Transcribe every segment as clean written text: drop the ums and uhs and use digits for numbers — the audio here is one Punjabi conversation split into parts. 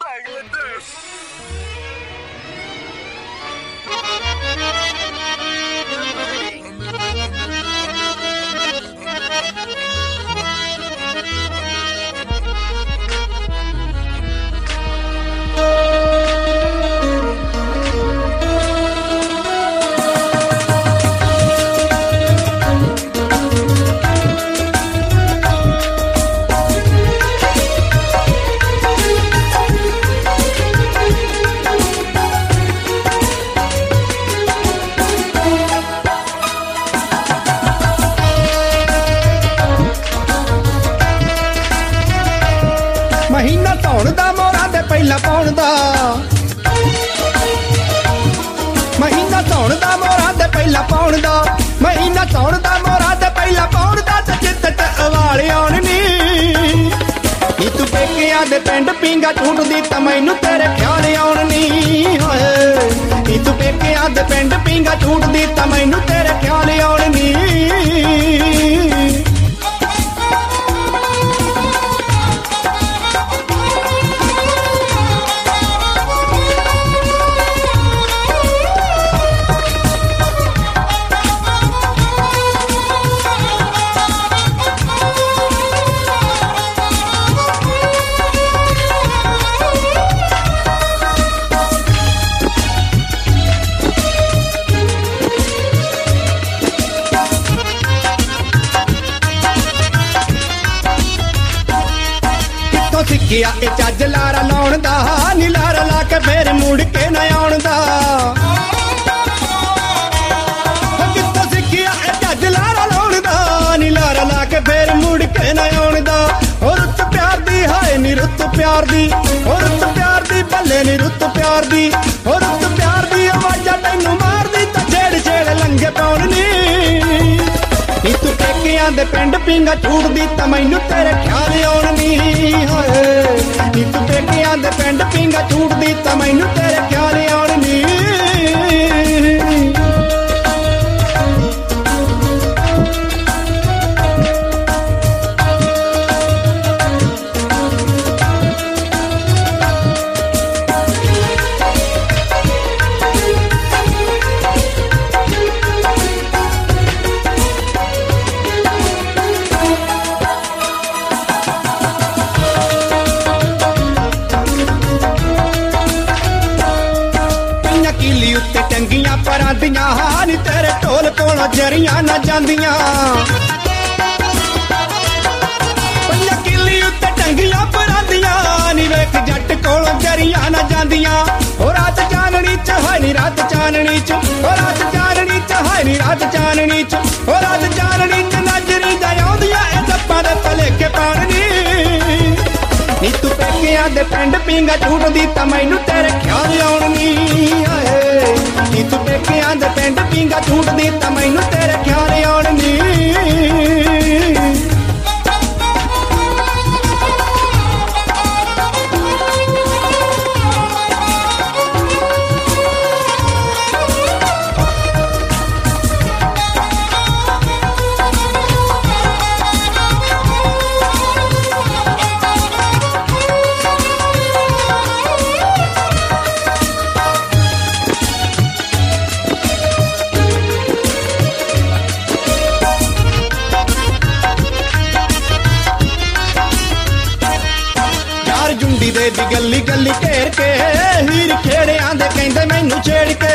bang with this. ਮਹੀਨਾ ਧੌਣ ਦਾ ਮੋਹਰਾਂ ਦੇ ਪਹਿਲਾਂ ਪਾਉਣ ਦਾ ਮਹੀਨਾ ਧੌਣ ਦਾ ਮੋਹਰਾਂ ਦੇ ਪਹਿਲਾਂ ਪਾਉਣ ਦਾ ਮਹੀਨਾ ਧੌਣ ਦਾ ਮੋਹਰਾਂ ਦੇ ਪਹਿਲਾਂ ਪਾਉਣ ਦਾ ਤੇ ਚਿੱਤ ਚ ਅਵਾਲ ਆਉਣ ਨੀ ਤੂੰ ਪੇਕਿਆਂ ਦੇ ਪਿੰਡ ਪੀਂਗਾ ਝੂਟਦੀ ਤਾਂ ਮੈਨੂੰ ਤੇਰੇ ਖਿਆਲ ਆਉਣ ਨੀ ਹੋਏ ਤੂੰ ਪੇਕਿਆਂ ਦੇ ਪਿੰਡ ਪੀਂਗਾ ਝੂਟਦੀ ਤਾਂ ਮੈਨੂੰ ਤੇਰੇ ਖਿਆਲ ਆਉਣ ਨੀ ਸਿੱਖਿਆ ਇਹ ਚੱਜ ਲਾਰਾ ਲਾਉਣ ਦਾ ਨੀ ਲਾਰਾ ਲਾ ਕੇ ਫੇਰ ਮੁੜ ਕੇ ਨਾ ਆਉਣ ਦਾ ਕਿੱਥੋਂ ਸਿੱਖਿਆ ਇਹ ਚੱਜ ਲਾਰਾ ਲਾਉਣ ਦਾ ਨੀ ਲਾਰਾ ਲਾ ਕੇ ਫੇਰ ਮੁੜ ਕੇ ਨਾ ਆਉਣ ਦਾ ਰੁੱਤ ਪਿਆਰ ਦੀ ਹਾਏ ਨੀ ਰੁੱਤ ਪਿਆਰ ਦੀ ਰੁੱਤ ਪਿਆਰ ਦੀ ਬੱਲੇ ਨੀ ਰੁੱਤ ਪਿਆਰ ਦੀ ਰੁੱਤ ਪਿਆਰ ਦੀ ਆਵਾਜ਼ਾਂ ਤੈਨੂੰ ਮਾਰਦੀ ਤਾਂ ਛੇੜ ਛੇੜ ਲੰਘੇ ਪਾਉਣ ਨੀ ਤੂੰ ਪੇਕਿਆਂ ਦੇ ਪਿੰਡ ਪੀਂਗਾ ਝੂਟਦੀ ਤਾਂ ਮੈਨੂੰ ਤੇਰੇ ਖਿਆਲ ਆਉਣ ਨੀ ਹੋਏ ਤੂੰ ਪੇਕਿਆਂ ਦੇ ਪਿੰਡ ਪੀਂਗਾ ਝੂਟਦੀ ਤਾਂ ਮੈਨੂੰ ਤੇਰੇ ਖਿਆਲ ਆਉਣ ਨੀ ਉੱਤੇ ਟੰਗੀਆਂ ਪਰਾਂਦੀਆਂ ਨੀ ਤੇਰੇ ਢੋਲ ਕੋਲੋਂ ਜਰੀਆਂ ਨਾ ਜਾਂਦੀਆਂ ਪੰਜਾਂ ਕਿੱਲੀ ਉੱਤੇ ਟੰਗੀਆਂ ਪਰਾਂਦੀਆਂ ਨੀ ਵੇਖ ਜੱਟ ਕੋਲੋਂ ਜਰੀਆਂ ਨਾ ਜਾਂਦੀਆਂ ਰਾਤ ਚਾਨਣੀ ਚ ਹਾਏ ਨੀ ਰਾਤ ਚਾਨਣੀ ਚ ਰਾਤ ਚਾਨਣੀ ਚ ਹਾਏ ਨੀ ਰਾਤ ਚਾਨਣੀ ਚ ਰਾਤ ਚਾਨਣੀ ਚ ਨਜ਼ਰੀ ਜਾ ਆਉਂਦੀਆਂ ਇਹ ਜੱਪਾਂ ਦੇ ਭਲੇਖੇ ਪਾਣ ਨੀ ਤੂੰ ਪੇਕਿਆਂ ਦੇ ਪਿੰਡ ਪੀਂਗਾ ਝੂਟਦੀ ਤਾਂ ਮੈਨੂੰ ਤੇਰੇ ਖਿਆਲ ਆਉਣ ਨੀ ਆਏ ਨੀ ਤੂੰ ਪੇਕਿਆਂ ਦੇ ਪਿੰਡ ਪੀਂਗਾ ਝੂਟਦੀ ਤਾਂ ਮੈਨੂੰ ਤੇਰੇ ਖਿਆਲ ਆਉਣ ਨੀ ਜੁੰਡੀ ਦੇ ਦੀ ਗੱਲੀ ਗੱਲੀ ਘੇਰ ਕੇ ਹੀਰ ਖੇੜਿਆਂ ਦੇ ਕਹਿੰਦੇ ਮੈਨੂੰ ਛੇੜ ਕੇ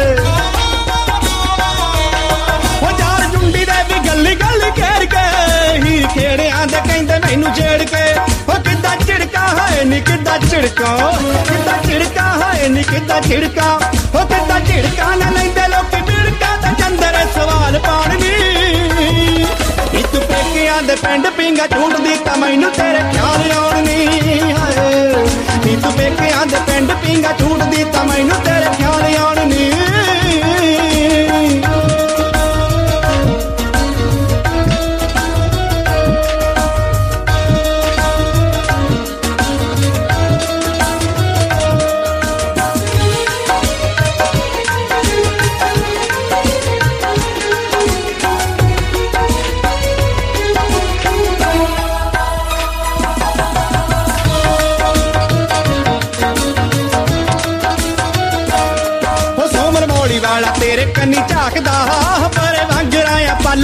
ਯਾਰ ਜੁੰਡੀ ਦੇ ਦੀ ਗੱਲੀ ਗੱਲੀ ਘੇਰ ਕੇ ਹੀਰ ਖੇੜਿਆਂ ਦੇ ਕਹਿੰਦੇ ਮੈਨੂੰ ਛੇੜ ਕੇ ਕਿੱਦਾਂ ਝਿੜਕਾ ਹੈ ਨੀ ਕਿੱਦਾਂ ਝਿੜਕਾ ਕਿੱਦਾਂ ਝਿੜਕਾ ਹੈ ਨੀ ਕਿੱਦਾਂ ਝਿੜਕਾ ਕਿੱਦਾਂ ਝਿੜਕਾ ਨਾ ਲੈਂਦੇ ਲੋਕੀ ਬਿੜਕਾ ਤਾਂ ਚੰਦਰੇ ਸਵਾਲ ਪਾਣ ਨੀ ਤੂੰ ਪੇਕਿਆਂ ਦੇ ਪਿੰਡ ਪੀਂਗਾ ਝੂਟਦੀ ਤਾਂ ਮੈਨੂੰ ਤੇਰੇ ਖਿਆਲ ਆਉਣ ਨੀ ਹਾਏ ਤੂੰ ਪੇਕਿਆਂ ਦੇ ਪਿੰਡ ਪੀਂਗਾ ਝੂਟਦੀ ਤਾਂ ਮੈਨੂੰ ਤੇਰੇ ਖਿਆਲ ਆਉਣ ਨੀ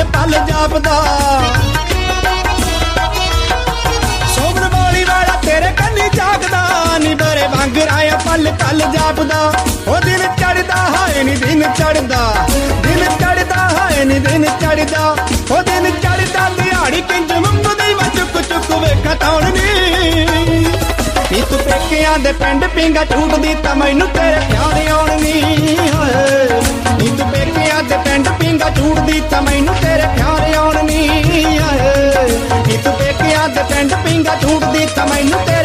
ਤਲ ਜਾਪਦਾ ਸੋਬਰ ਵਾਲੀ ਵਾਲਾ ਤੇਰੇ ਕੰਨੀ ਜਾਗਦਾ ਨੀ ਬਰੇ ਵਾਂਗਰਾਇਆ ਪਲ ਪਲ ਜਾਪਦਾ ਉਹ ਦਿਨ ਚੜਦਾ ਹਾਏ ਨੀ ਦਿਨ ਚੜਦਾ ਹਾਏ ਨੀ ਦਿਨ ਚੜਦਾ ਉਹ ਦਿਨ ਚੜਦਾ ਦਿਹਾੜੀ ਕਿੰਜ ਮੁੰਗਦੀ ਵਾ ਚੁੱਕ ਚੁੱਕ ਵੇਖਾ ਤੌਣ ਨੀ ਤੂੰ ਪੇਕਿਆਂ ਦੇ ਪਿੰਡ ਪਿੰਗਾ ਝੂਟਦੀ ਤਾਂ ਮੈਨੂੰ ਤੇਰੇ ਖਿਆਲ ਆਉਣ ਨੀ ਹਾਏ ਨੀ ਤੂੰ ਪੇਕਿਆਂ ਦੇ ਪਿੰਡ ਪਿੰਗਾ ਝੂਟਦੀ ਤਾਂ ਮੈਨੂੰ ਤੇਰੇ ਖਿਆਲ ਆਉਣ ਨੀ ਹਾਏ ਨੀ ਤੂੰ ਪੇਕਿਆਂ ਦੇ ਪਿੰਡ ਪਿੰਗਾ ਝੂਟਦੀ ਤਾਂ ਮੈਨੂੰ